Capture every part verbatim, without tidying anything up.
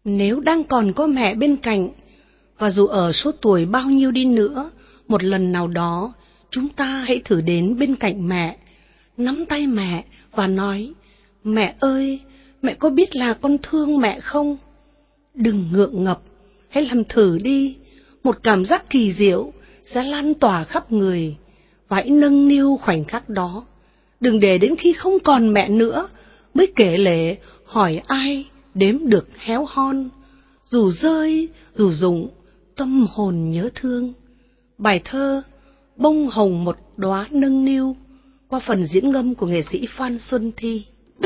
Nếu đang còn có mẹ bên cạnh, và dù ở số tuổi bao nhiêu đi nữa, một lần nào đó chúng ta hãy thử đến bên cạnh mẹ, nắm tay mẹ và nói: mẹ ơi, mẹ có biết là con thương mẹ không? Đừng ngượng ngập, hãy làm thử đi. Một cảm giác kỳ diệu sẽ lan tỏa khắp người, và hãy nâng niu khoảnh khắc đó. Đừng để đến khi không còn mẹ nữa mới kể lể hỏi ai đếm được héo hon. Dù rơi, dù rụng, tâm hồn nhớ thương. Bài thơ Bông hồng một đóa nâng niu qua phần diễn ngâm của nghệ sĩ Phan Xuân Thi.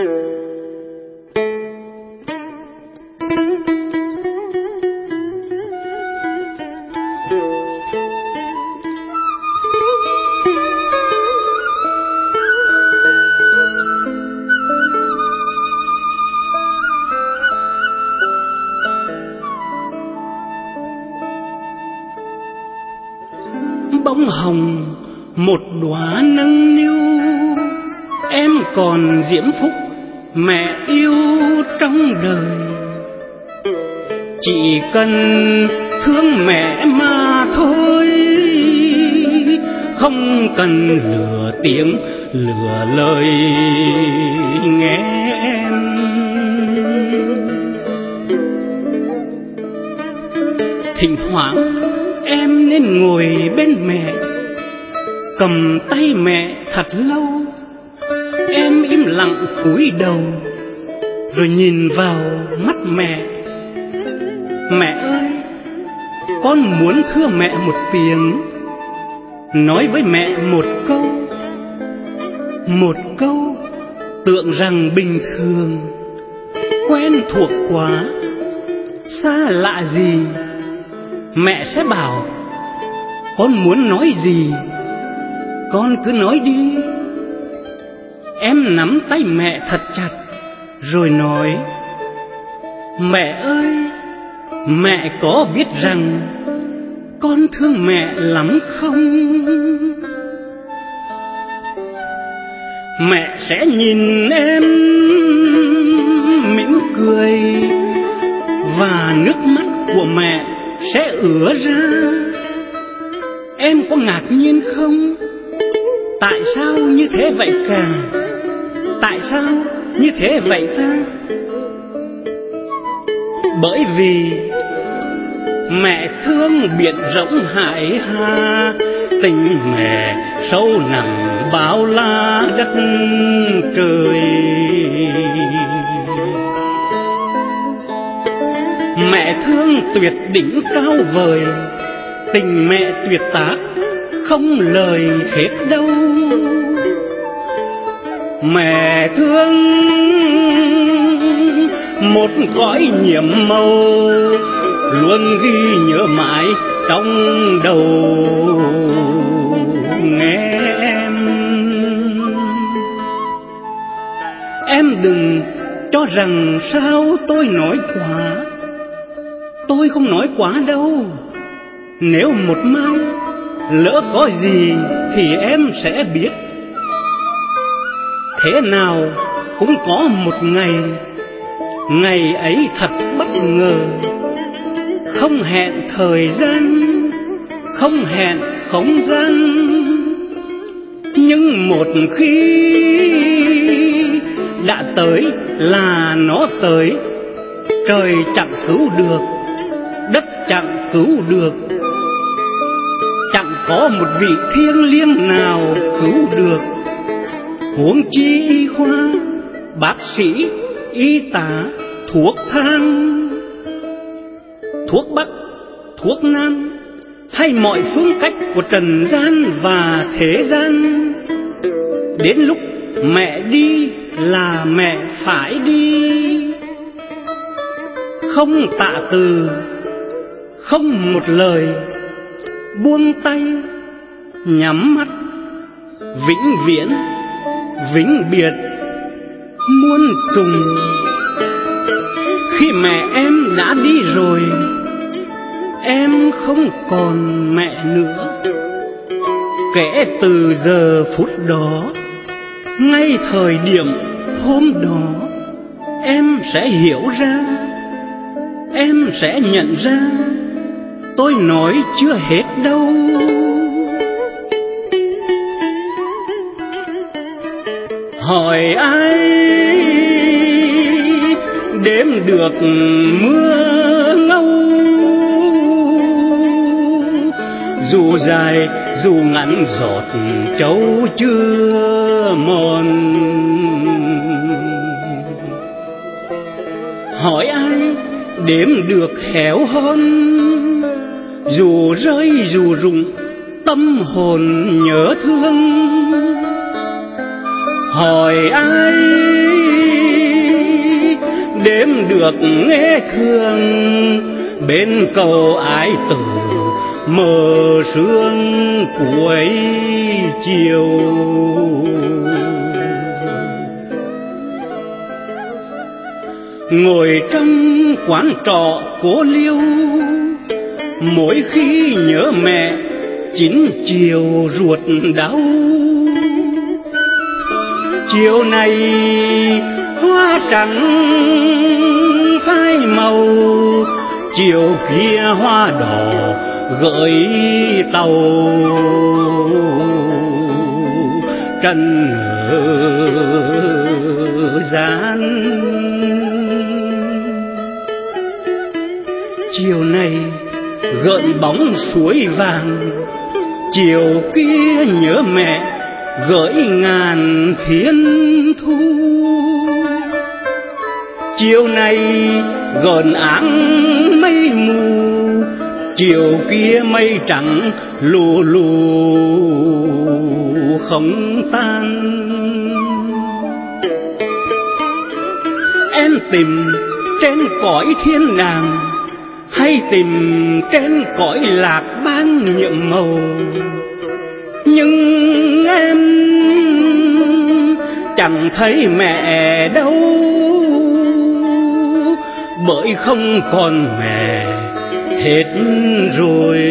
Bông hồng một đóa nâng niu, em còn diễm phúc mẹ yêu trong đời. Chỉ cần thương mẹ mà thôi, không cần lừa tiếng lừa lời nghe em. Thỉnh thoảng em nên ngồi bên mẹ, cầm tay mẹ thật lâu. Em im lặng cúi đầu rồi nhìn vào mắt mẹ. Mẹ ơi, con muốn thưa mẹ một tiếng, nói với mẹ một câu, một câu tưởng rằng bình thường, quen thuộc quá, xa lạ gì. Mẹ sẽ bảo con muốn nói gì, con cứ nói đi. Em nắm tay mẹ thật chặt rồi nói: mẹ ơi, mẹ có biết rằng con thương mẹ lắm không? Mẹ sẽ nhìn em mỉm cười, và nước mắt của mẹ sẽ ứa ra. Em có ngạc nhiên không? Tại sao như thế vậy cả? Tại sao như thế vậy ta? Bởi vì mẹ thương biển rộng hải hà, tình mẹ sâu nặng bao la đất trời. Mẹ thương tuyệt đỉnh cao vời, tình mẹ tuyệt tác không lời hết đâu. Mẹ thương một cõi nhiệm màu, luôn ghi nhớ mãi trong đầu nghe em. Em đừng cho rằng sao tôi nói quá, tôi không nói quá đâu. Nếu một mai lỡ có gì thì em sẽ biết. Thế nào cũng có một ngày, ngày ấy thật bất ngờ, không hẹn thời gian, không hẹn không gian. Nhưng một khi đã tới là nó tới, trời chẳng cứu được, đất chẳng cứu được, chẳng có một vị thiêng liêng nào cứu được. Huống chi y khoa, bác sĩ, y tá, thuốc thang, thuốc bắc, thuốc nam, hay mọi phương cách của trần gian và thế gian. Đến lúc mẹ đi là mẹ phải đi, không tạ từ, không một lời, buông tay, nhắm mắt, vĩnh viễn, vĩnh biệt, muôn trùng. Khi mẹ em đã đi rồi, em không còn mẹ nữa. Kể từ giờ phút đó, ngay thời điểm hôm đó, em sẽ hiểu ra em sẽ nhận ra tôi nói chưa hết đâu. Hỏi ai đếm được mưa ngâu, dù dài dù ngắn giọt trâu chưa mòn. Hỏi ai đếm được héo hon, dù rơi dù rụng tâm hồn nhớ thương. Hỏi ai đếm được nghe thương bên cầu ái tử mờ sương cuối chiều. Ngồi trong quán trọ cô liêu, mỗi khi nhớ mẹ chín chiều ruột đau. Chiều này hoa trắng phai màu, chiều kia hoa đỏ gợi tàu. Trần gian chiều này gợn bóng suối vàng, chiều kia nhớ mẹ gợi ngàn thiên thu. Chiều này gợn áng mây mù, chiều kia mây trắng lù lù không tan. Em tìm trên cõi thiên đàng, hay tìm trên cõi lạc ban nhiệm màu, nhưng em chẳng thấy mẹ đâu, bởi không còn mẹ hết rồi.